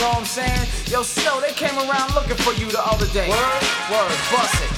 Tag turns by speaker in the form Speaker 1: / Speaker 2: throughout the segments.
Speaker 1: know what I'm saying? Yo, Snow, they came around looking for you the other day. Word, bust it.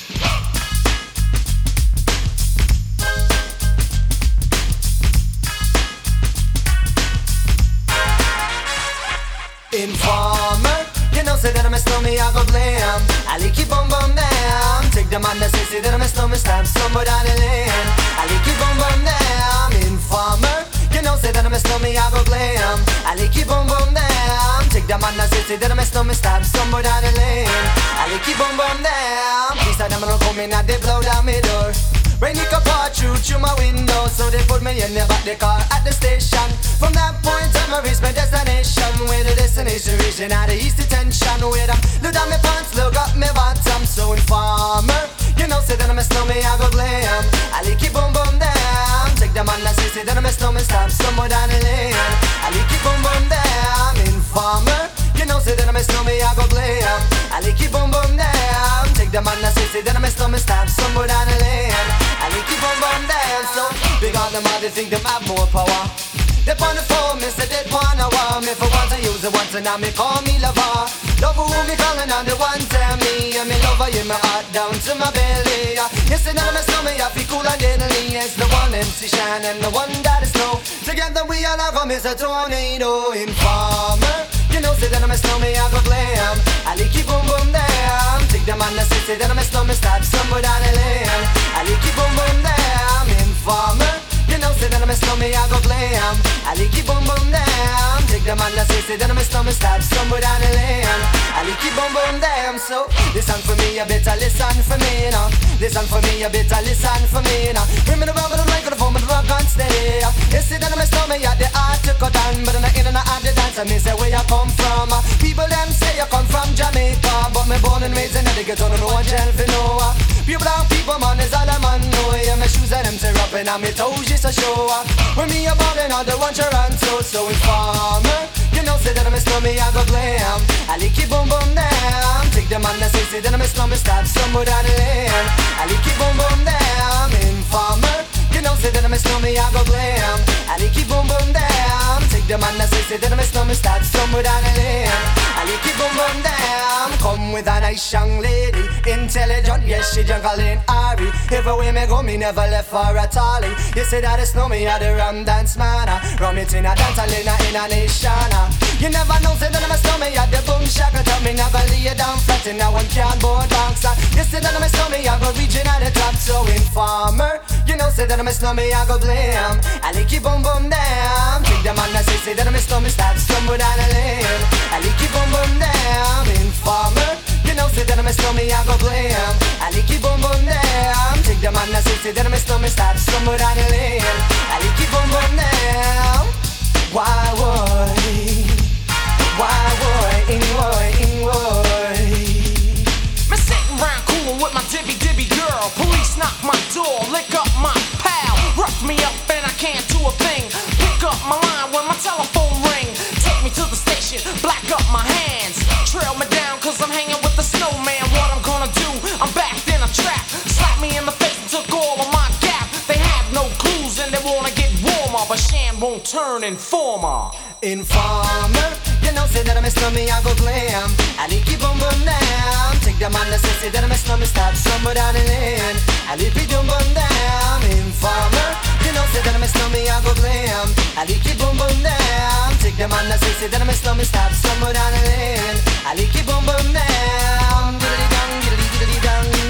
Speaker 2: Informer, you know say that I'm a snowman, I go blam. I like you bum bum down. Take the man that say that I'm a snowman, stab somewhere down the lane. I like you bum bum down. Informer, you know say that I'm a snowman, I go blam. I like you bum bum down. Take the man that say that I'm a snowman, stab somewhere down the lane. I like you bum bum down. Please tell them I don't come in and they blow down my door. Rain it can pour through my window, so they put me in the back the car at the station. From that point on, I reached my destination. Where the destination region out of east detention. Where I look down my pants, look up my bottom. So informer, you know say that I'm a snowman, I go glam. I like it boom boom down. Take the man that say that I'm a snowman, stop somewhere down the lane. I like it boom boom down. Informer, you know say that I'm a snowman, I go glam. I like it boom boom down. Take the man that say that I'm a snowman, stop somewhere down the lane. I like you bum bum dance, so big on them all, they think them have more power. They on the phone, me say they wanna warm. If I want to use it once and now me call me lover. Lover who me calling on the one tell me. And me lover in my heart down to my belly. You say that I'm a snowman, I feel cool and deadly. It's the one MC Shine and the one that is snow. Together we all have come as a tornado. Informer, you know say that I'm a snowman, I go glam. I like you boom boom down. Take the man that say that I'm a snowman, stop somewhere down the lane. I like you boom boom down. Informer, you know say that I'm a snowman, I go glam. I like you boom boom down. Take the man that say that I'm a snowman, stop somewhere down the lane. I like you boom boom down. So listen for me, you better listen for me now. Listen for me, you better listen for me now. Bring me the rubber, the microphone, but the rock on steady. You see that I'm a snowman, yeah, the art to cut down, but I'm not in and out the dance. I mean say where you come from. People them say you come from Jamaica, but me born and raised in the ghetto, no one tell for no. Pure brown people, man, is all a man know. Yeah, my shoes and them tear up and my toes just a show. When me a ballin', all the one Toronto, so informer, you know say that I'm a snowman, I go glam. I like you boom boom down. Take the man that say that I'm a snowman, stop somewhere down the lane. I like you boom boom down. Informer, you know say that I'm a snowman, I go glam. I like you boom boom down. Take the man that say that I'm a snowman, stop somewhere down the lane. I like you boom boom down. Come with a nice young lady, intelligent, yes she jungle in Ari. Everywhere me go, me never left for a tally. You say that it's me, I the rum dance man. Rum it in a dance, I in a nation. You never know, say that I'm a snowman, I the boom shaka. Tell me never lay it down flat in a one cardboard box. You say that I'm a snowman, I go reaching at the top. So informer, you know say that I'm a snowman, I go glam. I like you boom boom down. Take the man that say that I'm a snowman, stop somewhere down the lane. I like you boom boom down. Informer, you know say that I'm a snowman, I go glam. I like you boom boom down. Take the man that say that I'm a snowman, stop somewhere down the lane. I like you boom boom down. Why would?
Speaker 1: Me sitting round coolin' with my dibby girl. Police knock my door, lick up my pal. Rough me up and I can't do a thing. Pick up my line when my telephone ring. Take me to the station, black up my hands. Trail me down cause I'm hanging with the snowman. What I'm gonna do, I'm backed in a trap. Slap me in the face and took all of my gap. They have no clues and they wanna get warmer, but Shan won't turn informer.
Speaker 2: Informer, you know say that I'm a snowman, I go glam. I like you boom boom down. Take the man that say that I'm a snowman, stop somewhere down the lane. I like you boom boom down. Informer, you know say that I'm a snowman, I go glam. I like you boom boom down. Take the man that say that I'm a snowman, stop somewhere down the lane. I like you boom boom down. Diddly dong, diddly diddly dong.